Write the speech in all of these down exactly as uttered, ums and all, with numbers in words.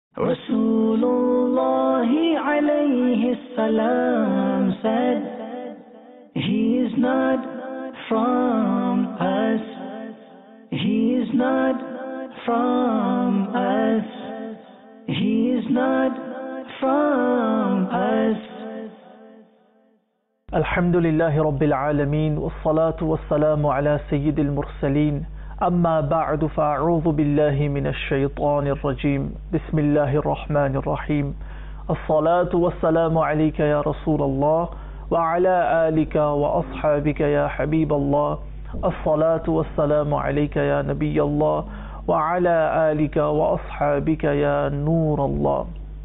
Rasulullah alayhi salam said, He is not from us, He is not from us, He is not from us. Alhamdulillahi Rabbil Alameen, wassalatu wassalamu ala Sayyidil Mursaleen. أما بعد فأعوذ بالله من الشيطان الرجيم بسم الله الرحمن الرحيم الصلاة والسلام عليك يا رسول الله وعلى آلك وأصحابك يا حبيب الله الصلاة والسلام عليك يا نبي الله وعلى آلك وأصحابك يا نور الله.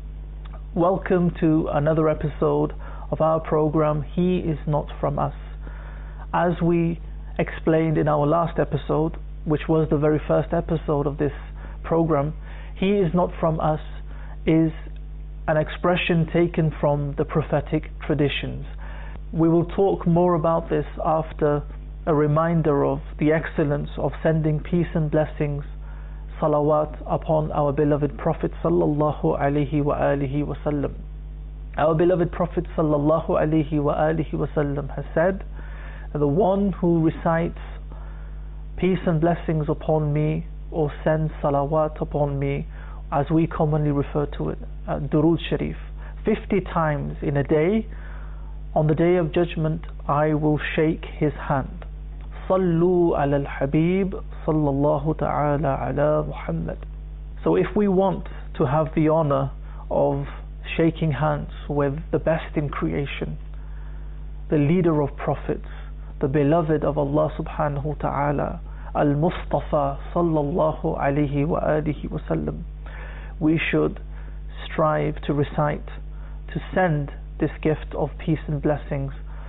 Welcome to another episode of our program He is Not From Us. As we explained in our last episode, which was the very first episode of this program, He is not from us is an expression taken from the prophetic traditions. We will talk more about this after a reminder of the excellence of sending peace and blessings, salawat, upon our beloved Prophet sallallahu alaihi wa alihi wasallam. Our beloved Prophet sallallahu alaihi wa alihi wasallam has said, the one who recites peace and blessings upon me, or send salawat upon me, as we commonly refer to it, uh, Durood Sharif, fifty times in a day, on the day of judgment I will shake his hand. Sallu ala al-Habib sallallahu ta'ala ala Muhammad. So if we want to have the honor of shaking hands with the best in creation, the leader of prophets, the beloved of Allah subhanahu wa ta'ala, Al-Mustafa sallallahu alayhi wa alihi wa sallam, we should strive to recite, to send this gift of peace and blessings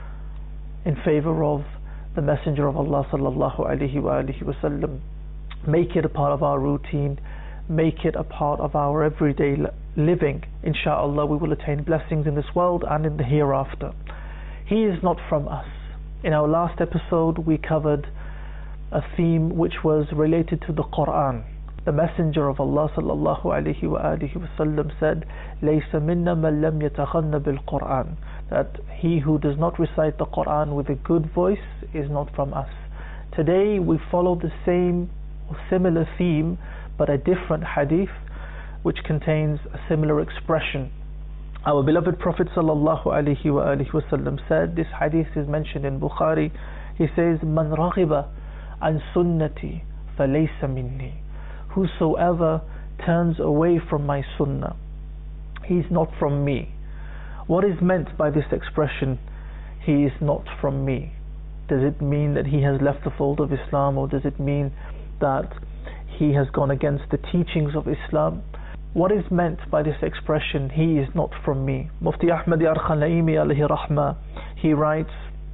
in favor of the Messenger of Allah sallallahu alayhi wa alihi wa sallam. Make it a part of our routine, make it a part of our everyday living. Insha'Allah, we will attain blessings in this world and in the hereafter. He is not from us. In our last episode we covered a theme which was related to the Quran. The Messenger of Allah sallallahu alayhi wa alihi wa sallam said, لَيْسَ مِنَّا مَنْ لَمْ يَتَغَنَّ بِالْقُرْآنِ, that he who does not recite the Quran with a good voice is not from us. Today we follow the same or similar theme, but a different hadith which contains a similar expression. Our beloved Prophet sallallahu alayhi wa alihi wa sallam said, this hadith is mentioned in Bukhari, he says, Man raghiba an sunnati falaysa minni, whosoever turns away from my sunnah, he's not from me. What is meant by this expression, he is not from me? Does it mean that he has left the fold of Islam, or does it mean that he has gone against the teachings of Islam? What is meant by this expression, he is not from me? Mufti Ahmad Yarkhan-Naimi alayhi rahmah, he writes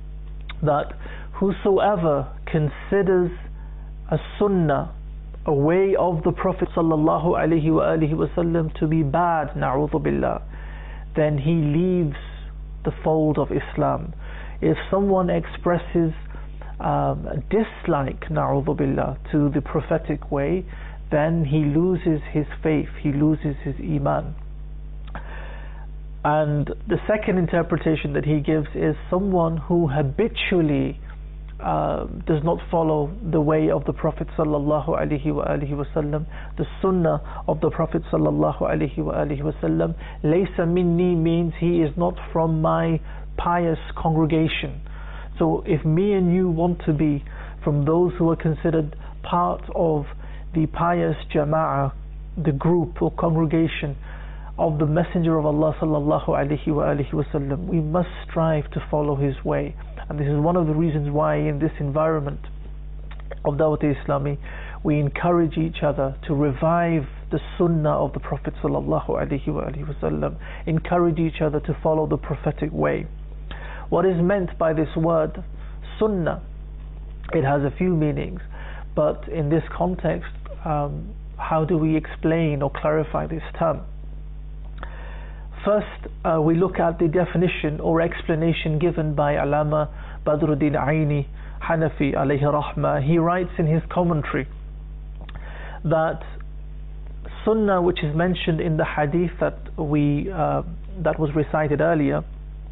that whosoever considers a sunnah, a way of the Prophet sallallahu alayhi wa alihi wa sallam, to be bad, na'udhu billah, then he leaves the fold of Islam. If someone expresses um, a dislike, na'udhu billah, to the prophetic way, then he loses his faith, he loses his iman. And the second interpretation that he gives is someone who habitually uh, does not follow the way of the Prophet sallallahu alaihi wa alihi wasallam, the sunnah of the Prophet sallallahu alaihi wa alihi wasallam. Laysa minni means he is not from my pious congregation. So if me and you want to be from those who are considered part of the pious jama'ah, the group or congregation of the Messenger of Allah sallallahu alaihi wa alihi wasallam, we must strive to follow his way. And this is one of the reasons why in this environment of Dawat Islami we encourage each other to revive the sunnah of the Prophet sallallahu alaihi wa alihi wasallam, encourage each other to follow the prophetic way. What is meant by this word sunnah? It has a few meanings, but in this context, um, how do we explain or clarify this term? First, uh, we look at the definition or explanation given by Allama Badruddin Aini Hanafi alayhi rahmah. He writes in his commentary that sunnah which is mentioned in the hadith that we uh, that was recited earlier,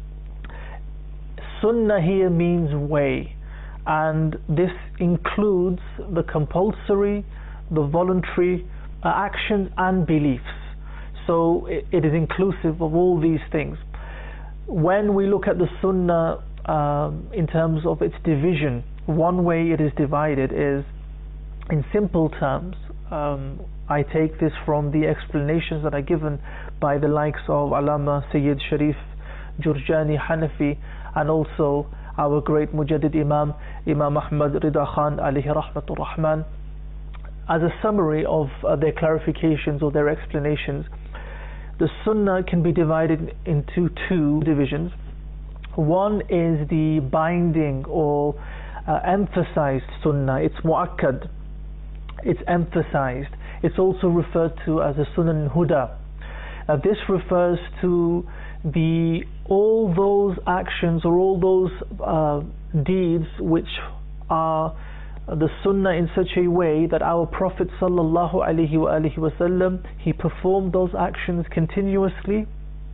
sunnah here means way, and this includes the compulsory, the voluntary uh, actions and beliefs. So it, it is inclusive of all these things. When we look at the sunnah um, in terms of its division, one way it is divided is in simple terms. um, I take this from the explanations that are given by the likes of Allama Sayyid Sharif Jurjani Hanafi, and also our great Mujaddid Imam Imam Ahmad Rida Khan alayhi rahmatur rahman. As a summary of uh, their clarifications or their explanations, the sunnah can be divided into two divisions. One is the binding or uh, emphasized sunnah. It's mu'akkad, it's emphasized. It's also referred to as a sunan huda. Uh, this refers to the all those actions or all those uh, deeds which are the sunnah in such a way that our Prophet sallallahu alaihi wasallam, he performed those actions continuously,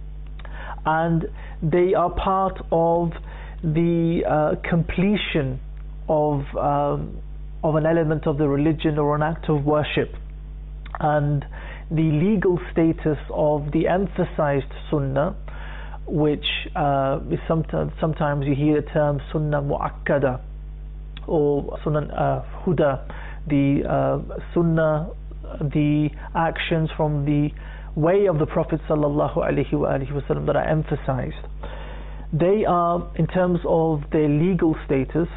and they are part of the uh, completion of um, of an element of the religion or an act of worship. And the legal status of the emphasized sunnah, which uh, is sometimes sometimes you hear the term sunnah mu'akkada or sunnah uh, huda, the uh, sunnah, the actions from the way of the Prophet sallallahu alaihi wasallam that are emphasized. They are, in terms of their legal status,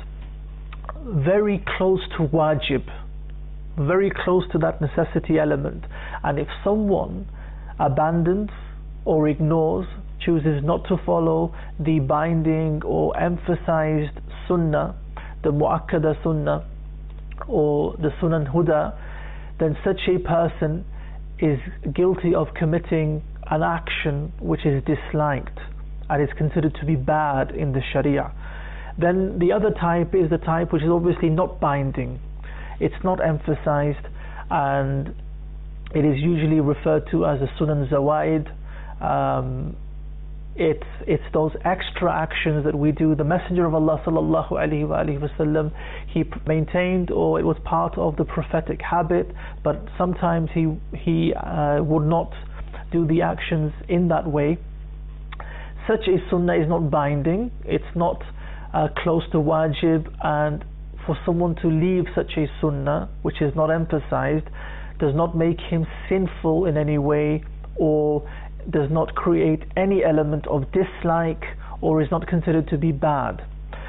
very close to wajib, very close to that necessity element. And if someone abandons or ignores, chooses not to follow the binding or emphasized sunnah, the mu'akkada sunnah or the sunan huda, then such a person is guilty of committing an action which is disliked and is considered to be bad in the Sharia. Then the other type is the type which is obviously not binding, it's not emphasized, and it is usually referred to as a sunan zawaid. um, It's, it's those extra actions that we do. The Messenger of Allah sallallahu alaihi wasallam, he maintained, or it was part of the prophetic habit, but sometimes he he uh, would not do the actions in that way. Such a sunnah is not binding, it's not uh, close to wajib, and for someone to leave such a sunnah which is not emphasized does not make him sinful in any way, or does not create any element of dislike, or is not considered to be bad.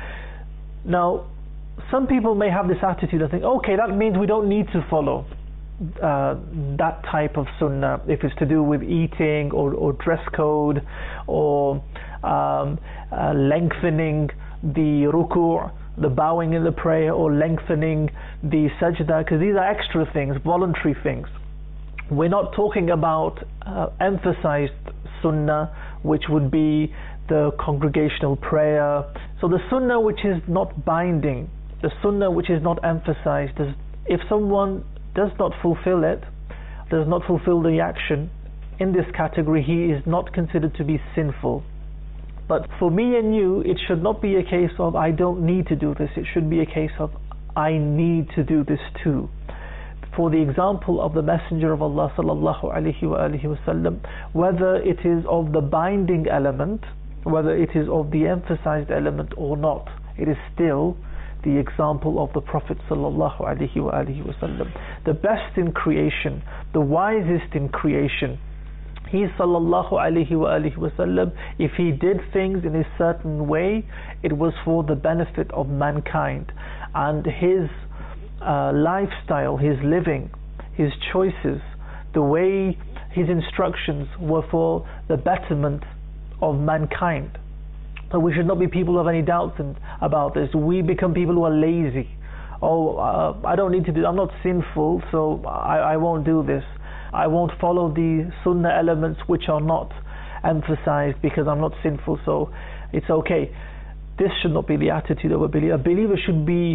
Now, some people may have this attitude and think, okay, that means we don't need to follow uh, that type of sunnah if it's to do with eating or, or dress code or um, uh, lengthening the ruku', the bowing in the prayer, or lengthening the sajda, because these are extra things, voluntary things. We're not talking about uh, emphasized sunnah, which would be the congregational prayer. So the sunnah which is not binding, the sunnah which is not emphasized, is, if someone does not fulfill it, does not fulfill the action, in this category he is not considered to be sinful. But for me and you, it should not be a case of I don't need to do this, it should be a case of I need to do this too. For the example of the Messenger of Allah sallallahu alaihi wasallam, whether it is of the binding element, whether it is of the emphasized element or not, it is still the example of the Prophet sallallahu alaihi wasallam, the best in creation, the wisest in creation. He sallallahu alaihi wasallam, if he did things in a certain way, it was for the benefit of mankind, and his Uh, lifestyle, his living, his choices, the way his instructions were for the betterment of mankind. So we should not be people of any doubts in, about this. We become people who are lazy. Oh, uh, I don't need to do, I'm not sinful, so I, I won't do this. I won't follow the sunnah elements which are not emphasized because I'm not sinful, so it's okay. This should not be the attitude of a believer. A believer should be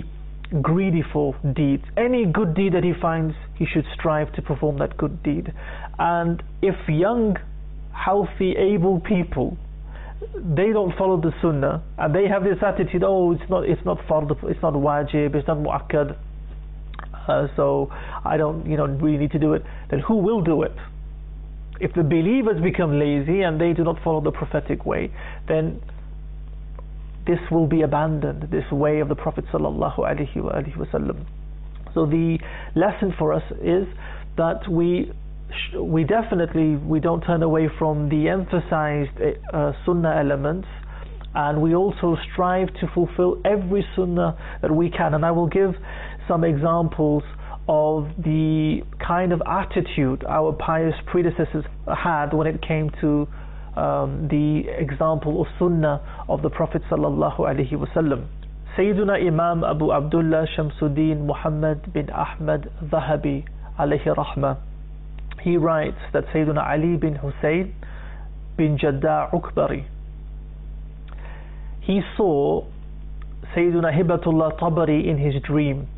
greedy for deeds. Any good deed that he finds, he should strive to perform that good deed. And if young, healthy, able people, they don't follow the sunnah, and they have this attitude, oh, it's not, it's not fard, it's not wajib, it's not mu'akkad, uh, so I don't, you know, really need to do it, then who will do it? If the believers become lazy and they do not follow the prophetic way, then this will be abandoned, this way of the Prophet sallallahu alaihi wasallam. So the lesson for us is that we we definitely we don't turn away from the emphasized uh, sunnah elements, and we also strive to fulfill every sunnah that we can. And I will give some examples of the kind of attitude our pious predecessors had when it came to um, the example of sunnah of the Prophet sallallahu alaihi wasallam. Sayyiduna Imam Abu Abdullah Shamsuddin Muhammad bin Ahmad Zahabi alayhi rahmah, he writes that Sayyiduna Ali bin Hussein bin Jadda Ukbari, he saw Sayyiduna Hibatullah Tabari in his dream.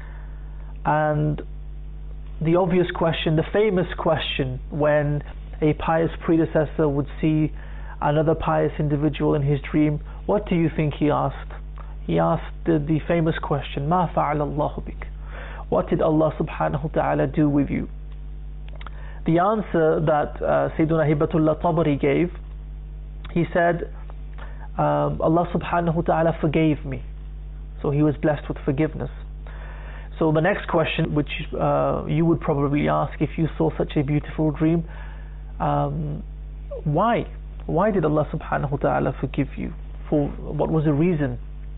And the obvious question, the famous question, when a pious predecessor would see another pious individual in his dream, what do you think he asked? He asked the, the famous question, Ma fa'ala Allahu bik? What did Allah subhanahu wa ta'ala do with you? The answer that uh, Sayyiduna Hibatullah Tabari gave, he said, um, Allah subhanahu wa ta'ala forgave me. So he was blessed with forgiveness. So the next question, which uh, you would probably ask if you saw such a beautiful dream, um, why? Why did Allah subhanahu wa ta'ala forgive you? For what was the reason?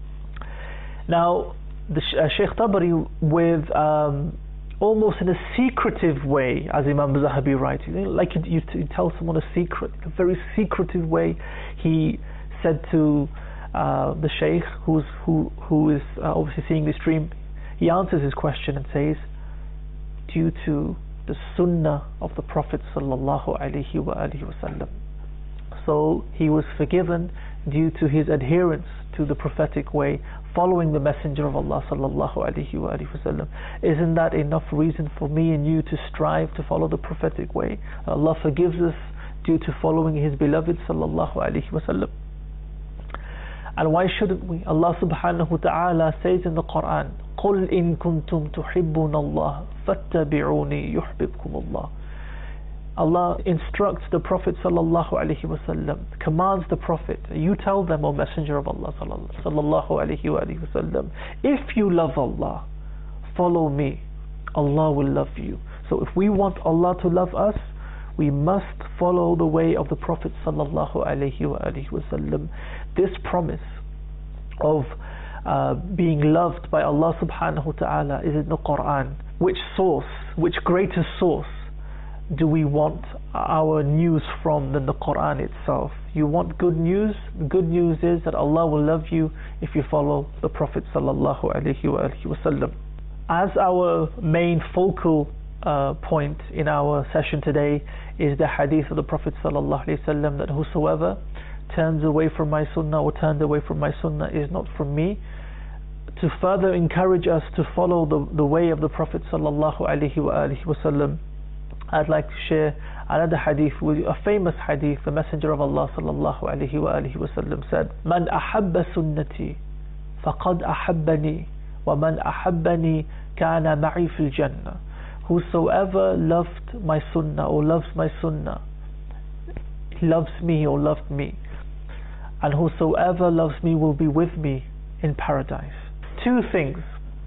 Now, the uh, Shaykh Tabari, with um, almost in a secretive way, as Imam Zahabi writes, you know, like you, you tell someone a secret, a very secretive way, he said to uh, the Shaykh, who's, who, who is uh, obviously seeing this dream, he answers his question and says, due to the sunnah of the Prophet sallallahu alaihi wasallam. So he was forgiven due to his adherence to the prophetic way, following the Messenger of Allah sallallahu alaihi wasallam. Isn't that enough reason for me and you to strive to follow the prophetic way? Allah forgives us due to following His beloved sallallahu alaihi wasallam. And why shouldn't we? Allah subhanahu wa ta'ala says in the Quran, قُلْ إِن كُنْتُمْ تُحِبُّونَ اللَّهَ فَاتَّبِعُونِي يُحْبِبْكُمُ اللَّهُ. Allah instructs the Prophet sallallahu alaihi wasallam, commands the Prophet, you tell them, O Messenger of Allah sallallahu alaihi wasallam, if you love Allah, follow me, Allah will love you. So if we want Allah to love us, we must follow the way of the Prophet sallallahu alaihi wasallam. This promise of uh, being loved by Allah subhanahu wa ta'ala is in the Quran. Which source, which greater source do we want our news from than the Quran itself? You want good news? The good news is that Allah will love you if you follow the Prophet sallallahu alaihi wasallam. As our main focal uh, point in our session today is the hadith of the Prophet sallallahu alaihi wasallam, that whosoever turns away from my sunnah or turned away from my sunnah is not from me. To further encourage us to follow the, the way of the Prophet sallallahu alaihi wasallam, I'd like to share another hadith, with a famous hadith. The Messenger of Allah sallallahu alaihi wasallam said, "Man ahabba sunnati, faqad ahabbani, wa man ahabbani kana ma'i fil jannah." Whosoever loved my sunnah or loves my sunnah, he loves me or loved me, and whosoever loves me will be with me in paradise. Two things: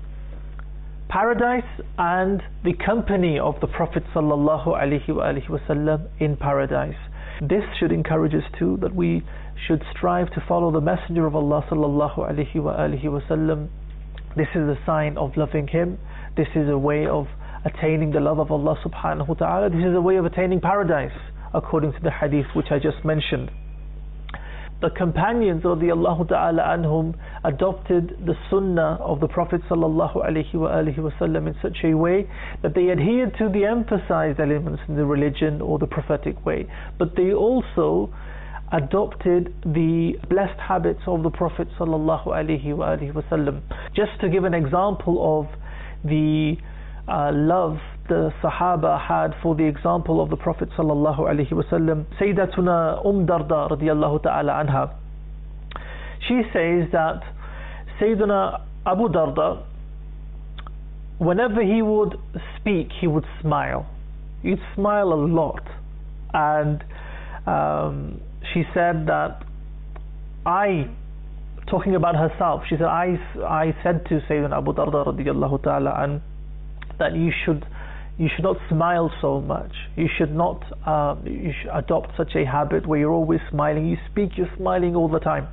paradise and the company of the Prophet sallallahu alaihi wasallam in paradise. This should encourage us too, that we should strive to follow the Messenger of Allah sallallahu alaihi wasallam. This is a sign of loving him. This is a way of attaining the love of Allah subhanahu wa ta'ala. This is a way of attaining paradise, according to the hadith which I just mentioned. The companions radiyallahu ta'ala anhum adopted the sunnah of the Prophet sallallahu alaihi wasallam in such a way that they adhered to the emphasized elements in the religion or the prophetic way, but they also adopted the blessed habits of the Prophet sallallahu alaihi wasallam. Just to give an example of the uh, love the Sahaba had for the example of the Prophet sallallahu alaihi wasallam, Sayyidatuna Umm Darda radiyallahu ta'ala anha, she says that Sayyidina Abu Darda, whenever he would speak, he would smile. He'd smile a lot. And um, she said that I, talking about herself, she said, I, I said to Sayyidina Abu Darda radiyallahu ta'ala an, that you should you should not smile so much. You should not uh, you should adopt such a habit where you're always smiling. You speak, you're smiling all the time.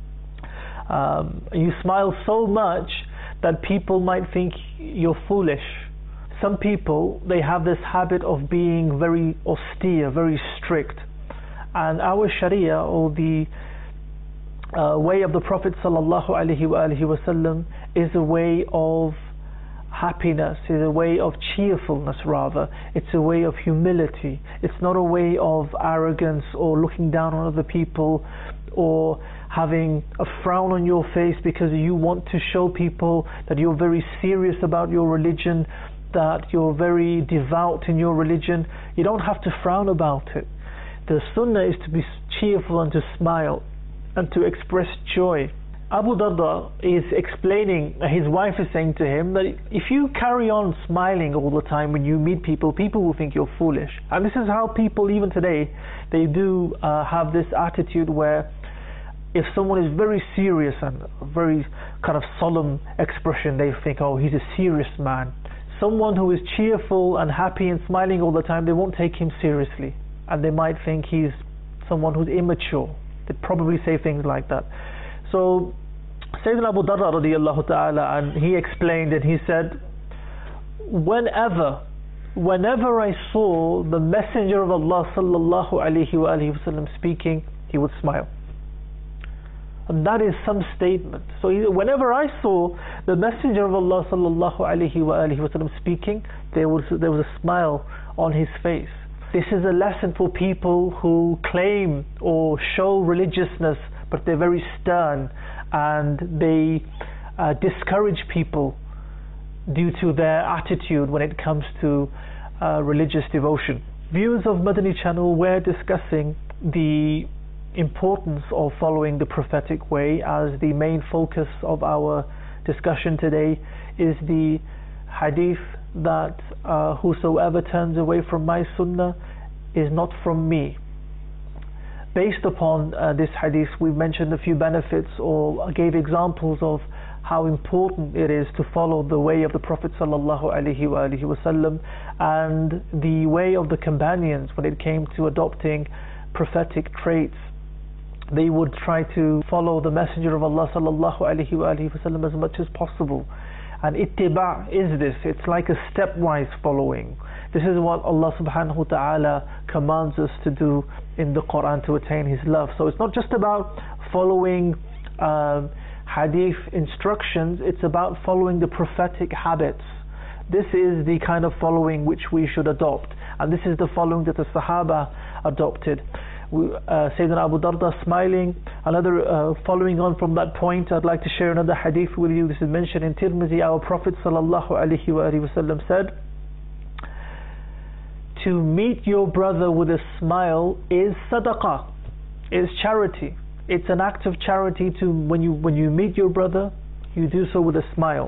Um, you smile so much that people might think you're foolish. Some people, they have this habit of being very austere, very strict, and our Sharia, or the uh, way of the Prophet sallallahu alaihi wasallam, is a way of happiness, is a way of cheerfulness rather. It's a way of humility. It's not a way of arrogance or looking down on other people or having a frown on your face because you want to show people that you're very serious about your religion, that you're very devout in your religion. You don't have to frown about it. The sunnah is to be cheerful and to smile and to express joy. Abu Darda is explaining, his wife is saying to him that if you carry on smiling all the time when you meet people, people will think you're foolish. And this is how people even today, they do uh, have this attitude where if someone is very serious and very kind of solemn expression, they think, oh, he's a serious man. Someone who is cheerful and happy and smiling all the time, they won't take him seriously, and they might think he's someone who's immature. They'd probably say things like that. So Sayyidina Abu Darda radiyallahu ta'ala, and he explained and he said, whenever whenever I saw the Messenger of Allah sallallahu alaihi wasallam speaking, he would smile. And that is some statement. So whenever I saw the Messenger of Allah sallallahu alaihi wasallam speaking, there was there was a smile on his face. This is a lesson for people who claim or show religiousness, but they're very stern and they uh, discourage people due to their attitude when it comes to uh, religious devotion. Viewers of Madani Channel, we're discussing the importance of following the prophetic way, as the main focus of our discussion today is the hadith that uh, whosoever turns away from my sunnah is not from me. Based upon uh, this hadith, we mentioned a few benefits or gave examples of how important it is to follow the way of the Prophet sallallahu alaihi wasallam and the way of the companions when it came to adopting prophetic traits. They would try to follow the Messenger of Allah sallallahu alaihi wasallam as much as possible. And ittiba' is this, it's like a stepwise following. This is what Allah subhanahu wa ta'ala commands us to do in the Quran to attain His love. So it's not just about following um, hadith instructions, it's about following the prophetic habits. This is the kind of following which we should adopt, and this is the following that the Sahaba adopted. Uh, Sayyidina Abu Darda smiling. Another uh, following on from that point, I'd like to share another hadith with you. This is mentioned in Tirmidhi. Our Prophet sallallahu alaihi wasallam said, to meet your brother with a smile is sadaqah, is charity. It's an act of charity to when you when you meet your brother, you do so with a smile.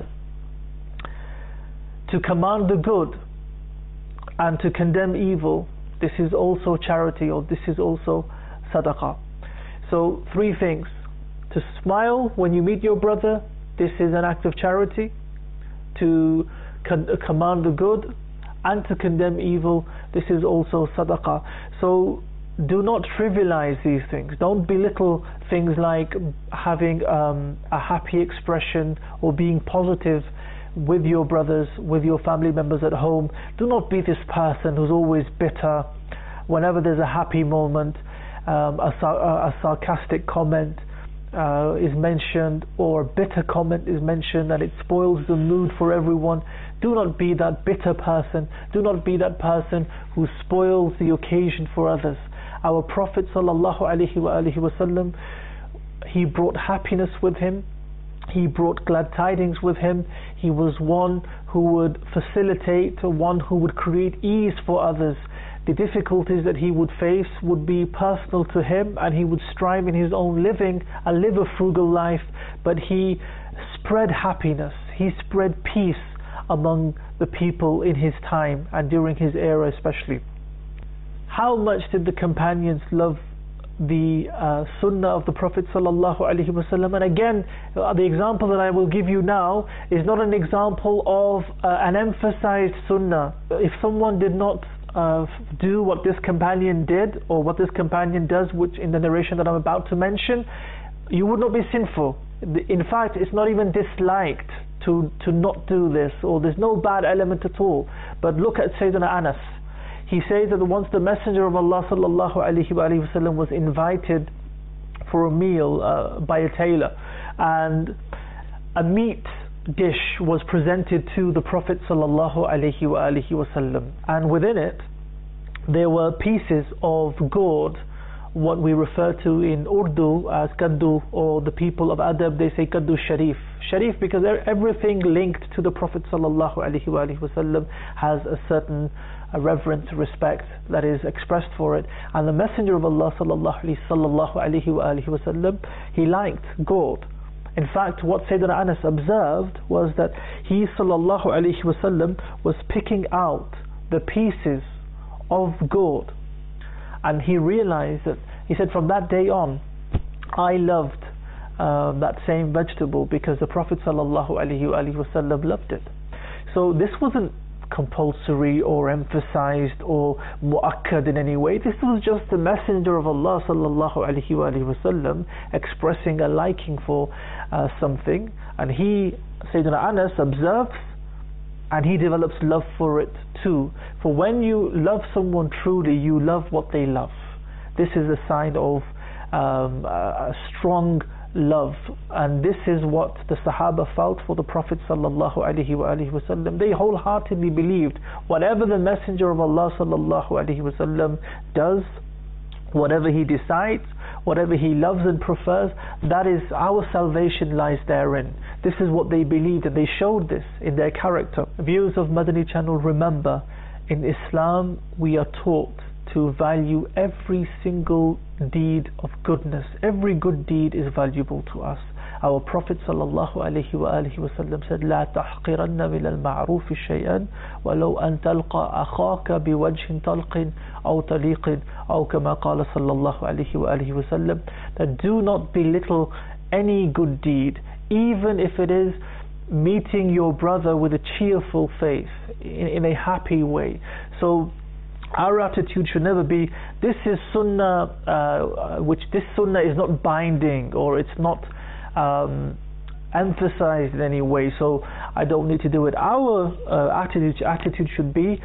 To command the good and to condemn evil, this is also charity, or this is also sadaqah. So three things: to smile when you meet your brother, this is an act of charity; to con command the good and to condemn evil, this is also sadaqah. So do not trivialize these things. Don't belittle things like having um, a happy expression or being positive with your brothers, with your family members at home. Do not be this person who's always bitter. Whenever there's a happy moment, um, a, a, a sarcastic comment uh, is mentioned, or a bitter comment is mentioned, and it spoils the mood for everyone. Do not be that bitter person. Do not be that person who spoils the occasion for others. Our Prophet sallallahu alaihi wasallam, he brought happiness with him, he brought glad tidings with him. He was one who would facilitate, one who would create ease for others. The difficulties that he would face would be personal to him, and he would strive in his own living and live a frugal life, but he spread happiness, he spread peace among the people in his time and during his era especially. How much did the companions love the uh, sunnah of the Prophet sallallahu alaihi wasallam? And again, uh, the example that I will give you now is not an example of uh, an emphasized sunnah. If someone did not uh, do what this companion did, or what this companion does, which in the narration that I'm about to mention, you would not be sinful. In fact, it's not even disliked to, to not do this, or there's no bad element at all. But look at Sayyidina Anas. He says that once the Messenger of Allah sallallahu alaihi wasallam was invited for a meal uh, by a tailor, and a meat dish was presented to the Prophet sallallahu alaihi wasallam, and within it there were pieces of gourd, what we refer to in Urdu as kaddu, or the people of adab they say kaddu sharif. Sharif because everything linked to the Prophet sallallahu alaihi wasallam has a certain a reverent respect that is expressed for it. And the Messenger of Allah sallallahu alaihi wasallam, he liked gourd. In fact, what Sayyidina Anas observed was that he sallallahu alaihi wasallam was picking out the pieces of gourd, and he realized that, he said, from that day on I loved uh, that same vegetable because the Prophet sallallahu alaihi wasallam loved it. So this wasn't compulsory or emphasized or mu'akkad in any way. This was just the Messenger of Allah sallallahu alaihi wasallam expressing a liking for uh, something, and he, Sayyidina Anas, observes and he develops love for it too. For when you love someone truly, you love what they love. This is a sign of um, a strong love, and this is what the Sahaba felt for the Prophet sallallahu alaihi wasallam. They wholeheartedly believed whatever the Messenger of Allah sallallahu alaihi wasallam does, whatever he decides, whatever he loves and prefers, that is, our salvation lies therein. This is what they believed, and they showed this in their character. Viewers of Madani Channel, remember, in Islam we are taught to value every single deed of goodness. Every good deed is valuable to us. Our Prophet sallallahu alaihi wasallam said, لا تحقرن من المعروف شيئا ولو أن تلقى أخاك بوجه طلق أو طليق أو كما قال صلى الله عليه وآله وسلم, that do not belittle any good deed, even if it is meeting your brother with a cheerful face, in, in a happy way. So our attitude should never be, this is sunnah, uh, which this sunnah is not binding, or it's not um, emphasized in any way, so I don't need to do it. Our uh, attitude, attitude should be,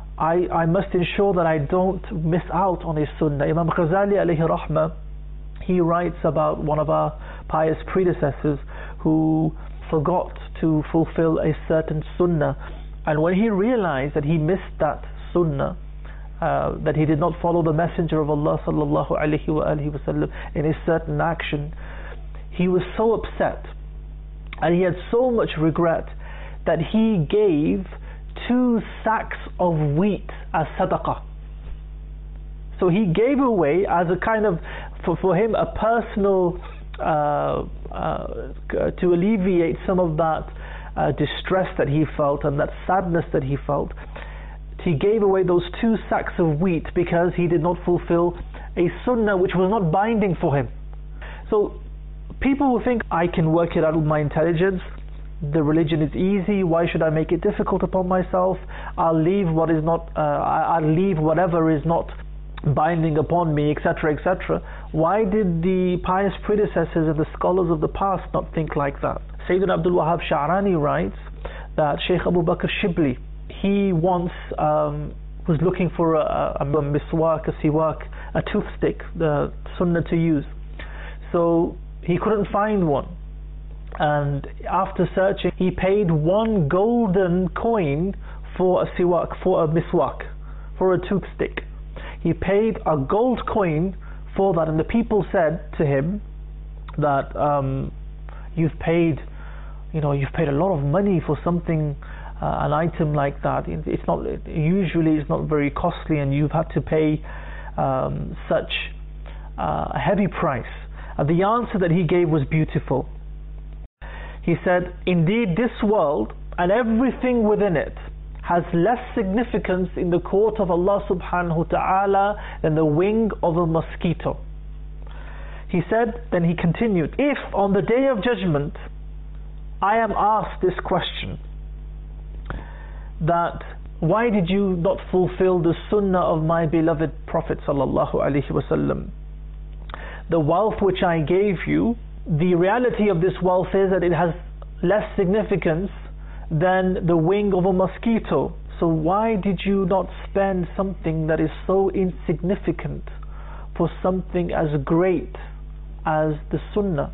I, I must ensure that I don't miss out on a sunnah. Imam Ghazali alayhi rahmah, he writes about one of our pious predecessors who forgot to fulfill a certain sunnah, and when he realized that he missed that sunnah, Uh, that he did not follow the Messenger of Allah sallallahu alaihi wasallam in a certain action, he was so upset and he had so much regret that he gave two sacks of wheat as sadaqah. So he gave away as a kind of, for, for him, a personal uh, uh, to alleviate some of that uh, distress that he felt and that sadness that he felt. He gave away those two sacks of wheat because he did not fulfill a sunnah which was not binding for him. So people will think, I can work it out with my intelligence, the religion is easy, why should I make it difficult upon myself? I'll leave what is not uh, I'll leave whatever is not binding upon me, etc, etc. Why did the pious predecessors and the scholars of the past not think like that? Sayyidina Abdul Wahab Sha'rani writes that Shaykh Abu Bakr Shibli, he once um, was looking for a, a, a miswak, a siwak, a toothstick, the sunnah to use. So he couldn't find one, and after searching he paid one golden coin for a siwak, for a miswak, for a toothstick. he paid a gold coin for that, and the people said to him that um, you've paid, you know, you've paid a lot of money for something, uh, an item like that. It's not usually it's not very costly, and you've had to pay um, such uh, a heavy price. And the answer that he gave was beautiful. He said, indeed, this world and everything within it has less significance in the court of Allah subhanahu wa ta'ala than the wing of a mosquito. He said, then he continued, if on the day of judgment I am asked this question, that why did you not fulfill the sunnah of my beloved Prophet sallallahu alaihi wasallam? The wealth which I gave you, the reality of this wealth is that it has less significance than the wing of a mosquito. So why did you not spend something that is so insignificant for something as great as the sunnah?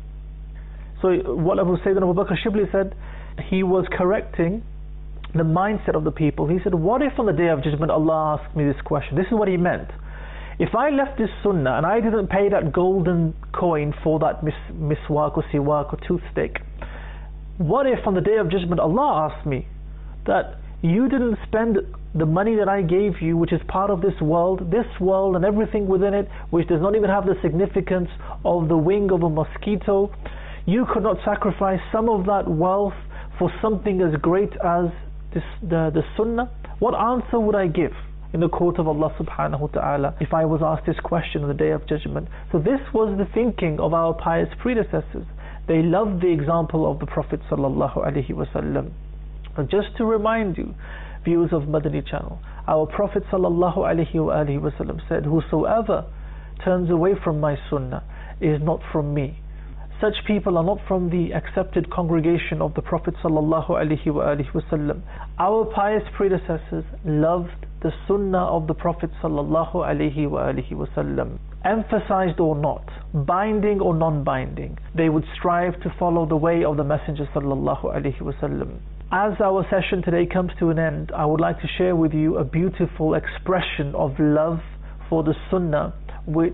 So what Abu Sayyidina Abu Bakr Shibli said, he was correcting the mindset of the people. He said, what if on the day of judgment Allah asked me this question? This is what he meant. If I left this sunnah and I didn't pay that golden coin for that mis miswak or siwak or toothstick, what if on the day of judgment Allah asked me that you didn't spend the money that I gave you, which is part of this world, this world and everything within it, which does not even have the significance of the wing of a mosquito, you could not sacrifice some of that wealth for something as great as this, the, the sunnah? What answer would I give in the court of Allah subhanahu wa ta'ala if I was asked this question on the day of judgment? So this was the thinking of our pious predecessors. They loved the example of the Prophet sallallahu alaihi wasallam. And just to remind you, viewers of Madani channel, our Prophet sallallahu alaihi wasallam said, whosoever turns away from my sunnah is not from me. Such people are not from the accepted congregation of the Prophet sallallahu alaihi wasallam. Our pious predecessors loved the sunnah of the Prophet sallallahu alaihi wasallam. Emphasized or not, binding or non-binding, they would strive to follow the way of the Messenger sallallahu alaihi wasallam. As our session today comes to an end, I would like to share with you a beautiful expression of love for the sunnah, which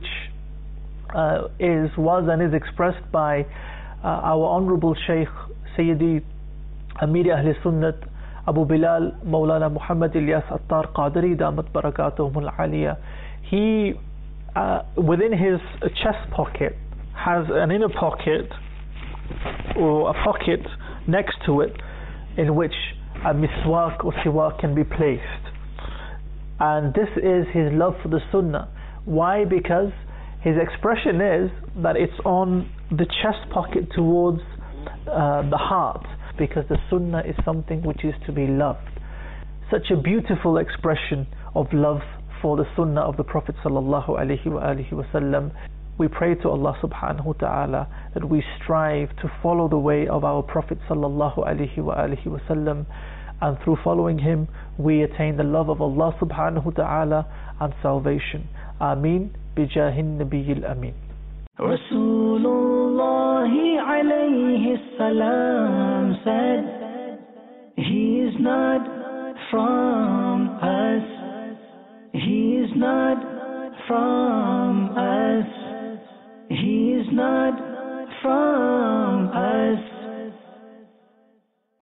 Uh, is, was and is expressed by uh, our Honorable Shaykh Sayyidi Amir Ahl Sunnat Abu Bilal Maulana Muhammad Ilyas Attar Qadri Damat Barakatuhum Al-Aliyah. He, uh, within his chest pocket, has an inner pocket or a pocket next to it in which a miswak or siwak can be placed. And this is his love for the sunnah. Why? Because his expression is that it's on the chest pocket towards uh, the heart, because the sunnah is something which is to be loved. Such a beautiful expression of love for the sunnah of the Prophet sallallahu alaihi wasallam. We pray to Allah subhanahu wa ta'ala that we strive to follow the way of our Prophet sallallahu alaihi wasallam, and through following him we attain the love of Allah subhanahu wa ta'ala and salvation. Ameen. بجاه النبي الأمين. رسول الله عليه السلام said, he is not from us, he is not from us, he is not from us.